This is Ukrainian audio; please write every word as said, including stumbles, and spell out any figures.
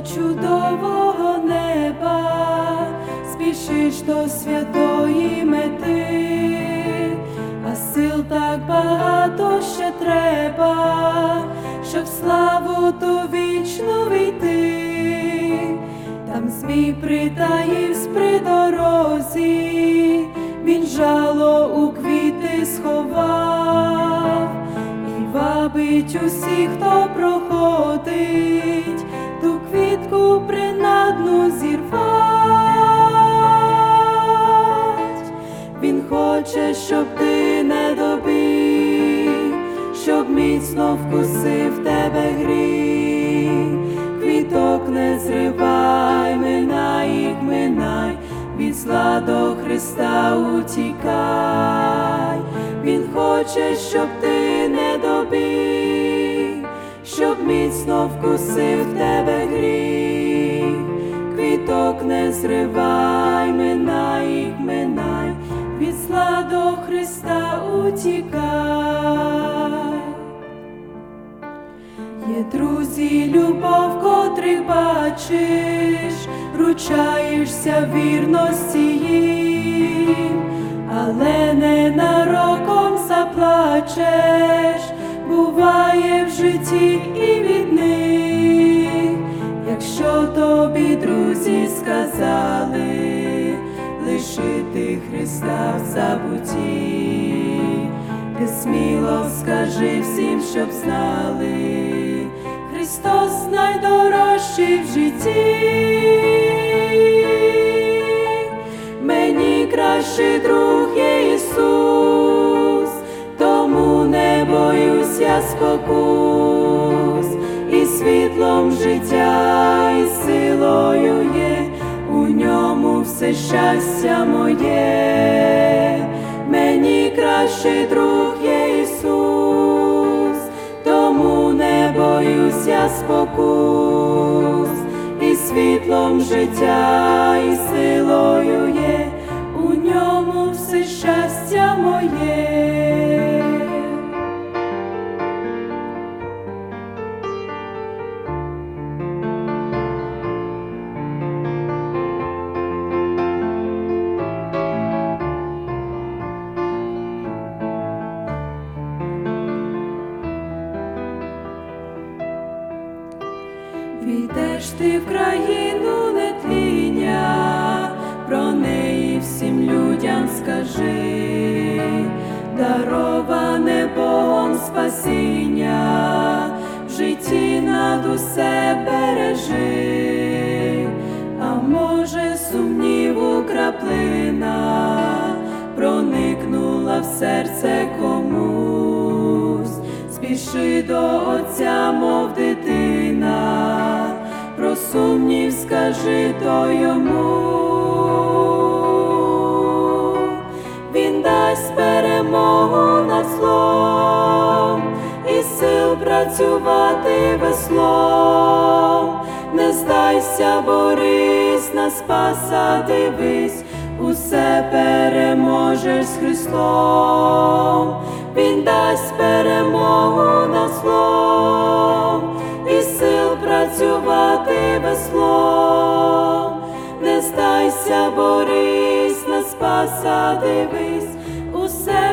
чудового неба, спішиш до святої мети, а сил так багато ще треба, щоб в славу ту вічну війти. Там змій притаївсь при дорозі, він жало у квіти сховав і вабить усіх, хто проходить, ту квітку принадну зірвать. Він хоче, щоб ти не добіг, щоб міцно вкусив тебе гріх. Квіток не зривай, минай їх, минай, від зла до Христа утікай. Він хоче, щоб ти не добіг, щоб міцно вкусив тебе гріх. Квіток не зривай, минай їх, минай, від зла до Христа утікай. Є друзі, любов, котрих бачиш, ручаєшся вірності їм, але ненароком заплачеш, буває в житті і від них. Якщо тобі друзі сказали лишити Христа в забутті, ти сміло скажи всім, щоб знали, Христос найдорожчий в житті. Мені кращий друг є Ісус, тому не боюсь я спокус. І світлом життя, і силою є, у ньому все щастя моє. Мені кращий друг є Ісус, тому не боюсь я спокус. І світлом життя, і силою є, у ньому все щастя моє. Війдеш ти в країну нетління, про неї всім людям скажи, дароване Богом спасіння, в житті над усе бережи. А може, сумніву краплина проникнула в серце комусь, спіши до Отця, мов дитина, про сумнів скажи то йому. Він дасть перемогу над злом і сил працювати веслом. Не здайся, борись, на Спаса дивись, усе переможеш з Христом. Він дасть перемогу над злом і сил працювати веслом. Не здайся, борись, на Спаса дивись, усе